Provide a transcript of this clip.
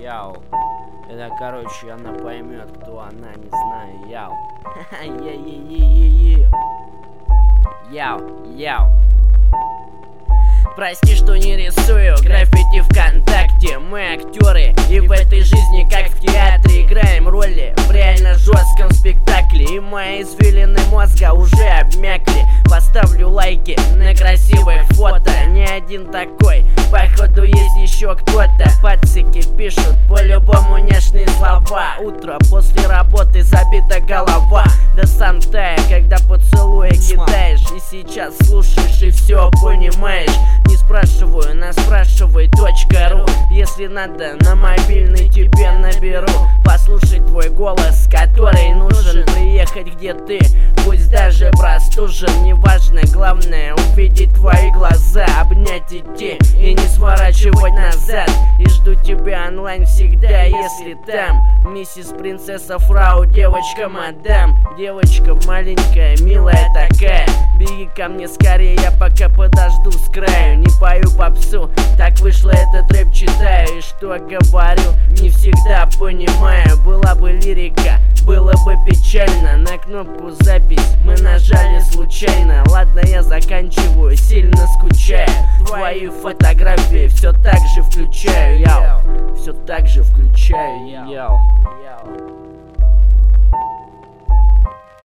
Яу. Это, короче, она поймет, кто она, не знаю. Яу. Яу, яу. Прости, что не рисую граффити ВКонтакте. Мы актеры, и в этой жизни, как в театре, играем роли в реально жестком спектакле. И мои извилины мозга уже обмякли. Поставлю лайки на красивое фото. Не один такой, походу есть еще кто-то. Пацики пишут по-любому нежные слова. Утро после работы, забита голова. Да сам тая, когда поцелуя кидаешь. И сейчас слушаешь и все понимаешь. Не спрашиваю, на спрашивай.ру. Если надо, на мобильный тебе наберу. Послушать твой голос, который нужен. Приехать где ты, пусть даже простужен. Неважно, главное увидеть твои глаза. Обнять, идти и не сворачивать назад. И жду тебя онлайн всегда, если там. Миссис Принцесса Фрау, девочка мадам. Девочка маленькая, милая такая. Беги ко мне скорее, я пока подожду с краю. Не пою попсу, так вышло, этот рэп читаю. И что говорю, не всегда понимаю. Была бы лирика, было бы печально. На кнопку запись мы нажали случайно. Ладно, я заканчиваю, сильно скучаю. Твои фотографии все так же включаю, яу. Все так же включаю, яу.